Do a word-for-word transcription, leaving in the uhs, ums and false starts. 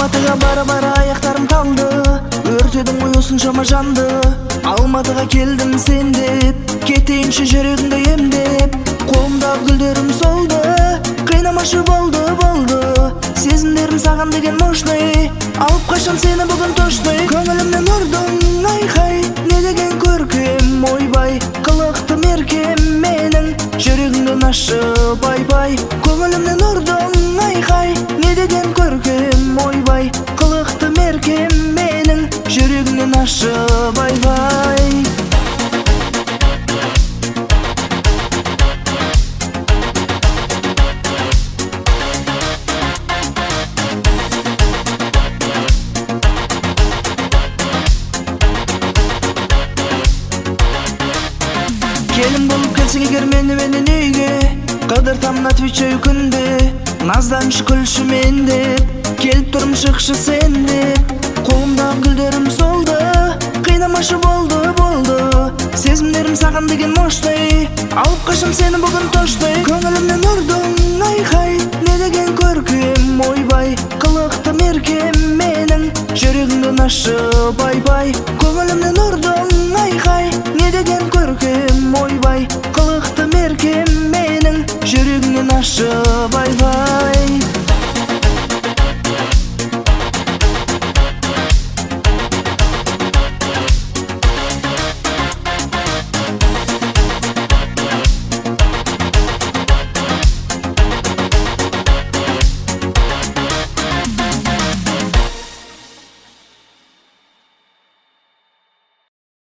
Алматыға бара-бара аяқтарым талды, өртедің ғой осыншама жанды. Алматыға келдім сен деп, кетейінші жүрегіңді емдеп. Қолымдағы гүлдерім солды, қинамашы болды, болды. Сезімдерім саған деген мощный, алып қашам сені бүгін точный. Көңілімнен ұрдың айқай, не деген көркем ойбай. Қылықты меркем менің, жүрегіңді нашы бай-бай. Көңілімнен ұрдың айқай, не деген көркем ойбай. Қылықты меркем менің, жүрегіңді нашы бай-бай. Келін болып келсің егер мені менен үйге, қыдыртамын отвечаю күнде. Назданшы күлші мен деп, келіп тұрым шықшы сен деп. Қолымдағы гүлдерім солды, қинамашы болды, болды. Сезімдерім саған деген мощный, алып қашам сені бүгін точный. Көңілімнен ұрдың айқай, не деген көркем ойбай. Қылықты меркем менің, жүрегіңді нашы бай-бай. Көңілімнен ұрдың айқай, не деген көркем ойбай. Қылықты меркем менің, жүрегіңді нашы бай.